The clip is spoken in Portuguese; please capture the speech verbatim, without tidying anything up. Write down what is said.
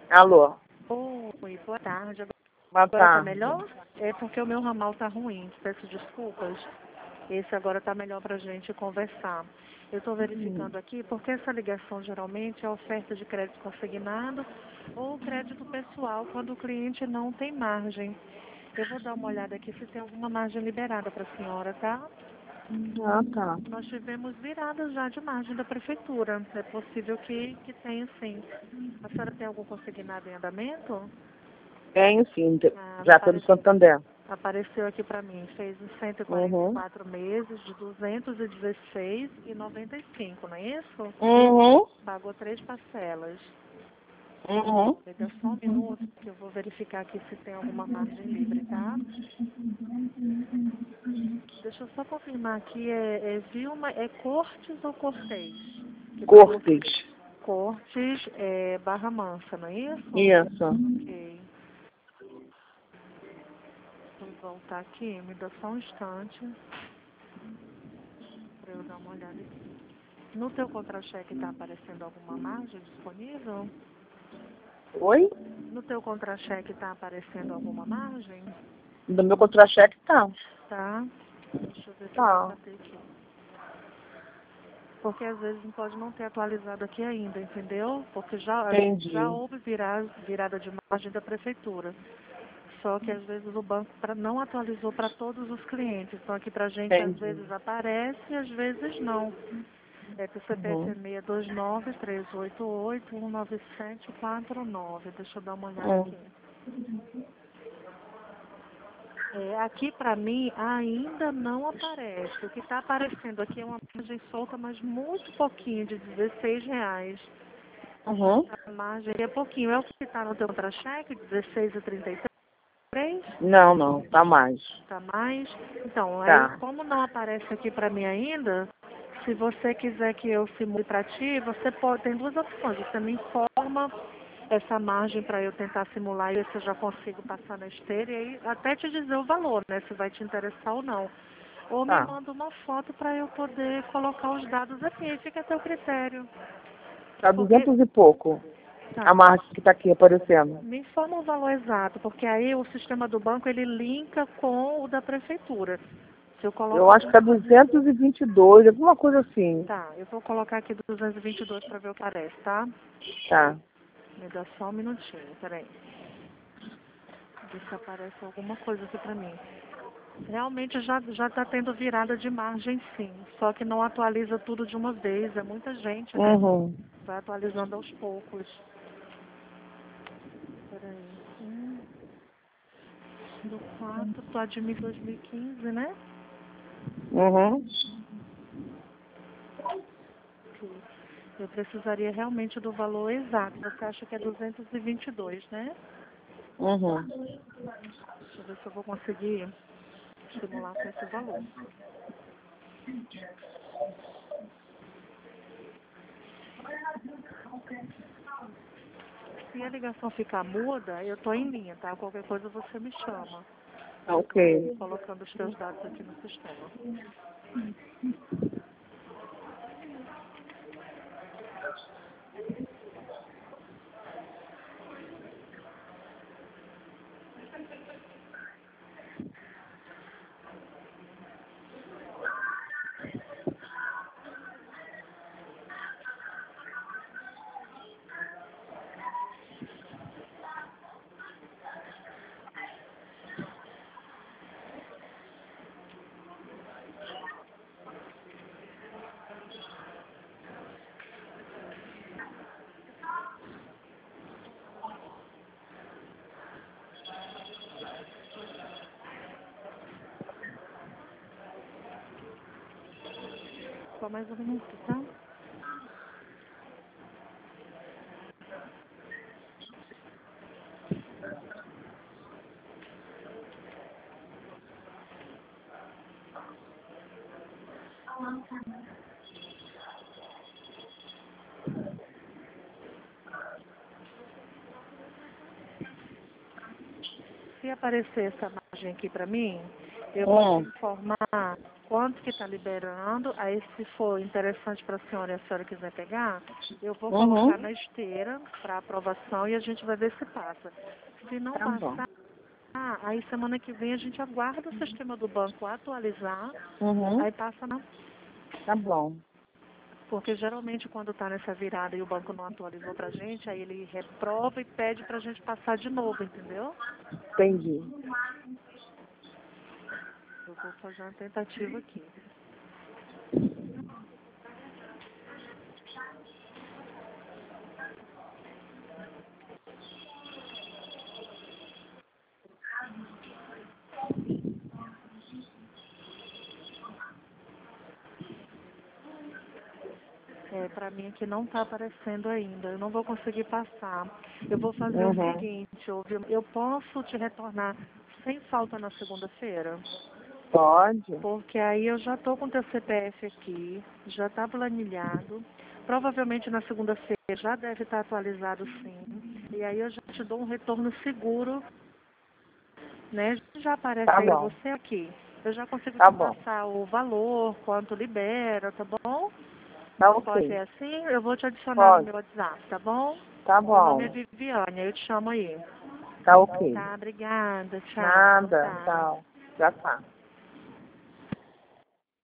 Alô? Oi, boa tarde. Boa Agora tá tarde. melhor? É porque o meu ramal tá ruim, peço desculpas. Esse agora tá melhor pra gente conversar. Eu estou verificando aqui porque essa ligação geralmente é oferta de crédito consignado ou crédito pessoal quando o cliente não tem margem. Eu vou dar uma olhada aqui se tem alguma margem liberada para a senhora, tá? Ah, tá. Nós tivemos viradas já de margem da prefeitura. É possível que, que tenha sim. A senhora tem algum consignado em andamento? Tenho sim, de- Ah, já pelo apare- Santander. apareceu aqui para mim. Fez uns cento e quarenta e Uhum. quatro meses de duzentos e dezesseis reais e noventa e cinco, não é isso? Uhum. Pagou três parcelas. Uhum. Me dá só um minuto que eu vou verificar aqui se tem alguma margem livre, tá? Deixa eu só confirmar aqui, é, é Vilma, é Cortes ou Cortês? Que pagou Cortes. Cortes, é, Barra Mansa, não é isso? Isso. Ok. Vou voltar aqui, me dá só um instante para eu dar uma olhada aqui. No teu contra-cheque está aparecendo alguma margem disponível? Oi? No teu contra-cheque está aparecendo alguma margem? Do meu contra-cheque tá. Tá. Deixa eu ver se eu vou Tá. bater aqui. Porque às vezes não pode não ter atualizado aqui ainda, entendeu? Porque já, já Entendi. houve virada, virada de margem da prefeitura. Só que às vezes o banco pra, não atualizou para todos os clientes. Então aqui pra gente às Entendi. vezes aparece e às vezes não. É que o C P F é Uhum. seis dois nove, três oito oito, um nove sete quatro nove. Deixa eu dar uma olhada Hum. aqui. É, aqui para mim ainda não aparece. O que está aparecendo aqui é uma margem solta, mas muito pouquinho, de dezesseis reais. Uhum. A margem é pouquinho. É o que está no teu contra-cheque, dezesseis e trinta e três? Não, não. Tá mais. Tá mais? Então, aí Tá. como não aparece aqui para mim ainda, se você quiser que eu simule para ti, você pode, tem duas opções. Você me informa essa margem para eu tentar simular e ver se eu já consigo passar na esteira e aí até te dizer o valor, né? Se vai te interessar ou não. Ou me Tá. manda uma foto para eu poder colocar os dados aqui, fica a teu critério. Tá Porque, duzentos e pouco. A tá, margem que tá aqui aparecendo. me informa o valor exato, porque aí o sistema do banco ele linka com o da prefeitura. Se eu Eu coloco acho que tá duzentos e vinte e dois, alguma coisa assim. Tá, eu vou colocar aqui duzentos e vinte e dois para ver o que parece, tá? Tá. Me dá só um minutinho, peraí. Ver se aparece alguma coisa aqui pra mim. Realmente já, já tá tendo virada de margem sim, só que não atualiza tudo de uma vez, é muita gente, né? Uhum. Vai atualizando aos poucos. Peraí. Hum, do quatro, tu admite dois mil e quinze, né? Uhum. Ok. Eu precisaria realmente do valor exato. Você acha que é duzentos e vinte e dois, né? Uhum. Deixa eu ver se eu vou conseguir estimular com esse valor. Se a ligação ficar muda, eu tô em linha, tá? Qualquer coisa você me chama. Eu Ok. tô colocando os teus dados aqui no sistema. Só mais um minuto, tá? Se aparecer essa margem aqui pra mim, eu vou te Hum. informar quanto que está liberando, aí se for interessante para a senhora e a senhora quiser pegar, eu vou Uhum. colocar na esteira para aprovação e a gente vai ver se passa. Se não Tá bom. passar, aí semana que vem a gente aguarda o sistema do banco atualizar, Uhum. aí passa na... Tá bom. Porque geralmente quando está nessa virada e o banco não atualizou para a gente, aí ele reprova e pede para a gente passar de novo, entendeu? Entendi. Eu vou fazer uma tentativa aqui. É, para mim aqui não está aparecendo ainda. Eu não vou conseguir passar. Eu vou fazer o Uhum. seguinte, ouve, eu posso te retornar sem falta na segunda-feira? Pode? Porque aí eu já estou com o teu C P F aqui, já está planilhado. Provavelmente na segunda-feira já deve estar atualizado sim. E aí eu já te dou um retorno seguro, né? Já aparece Tá aí pra bom. você aqui. Eu já consigo Tá te bom. passar o valor, quanto libera, tá bom? Tá Pode ok. ser assim? Eu vou te adicionar no Pode. meu WhatsApp, tá bom? Tá Meu nome é bom. Viviane, eu te chamo aí. Tá ok. Tá, obrigada. Tchau. Boa Nada. tarde. Tchau. Já tá.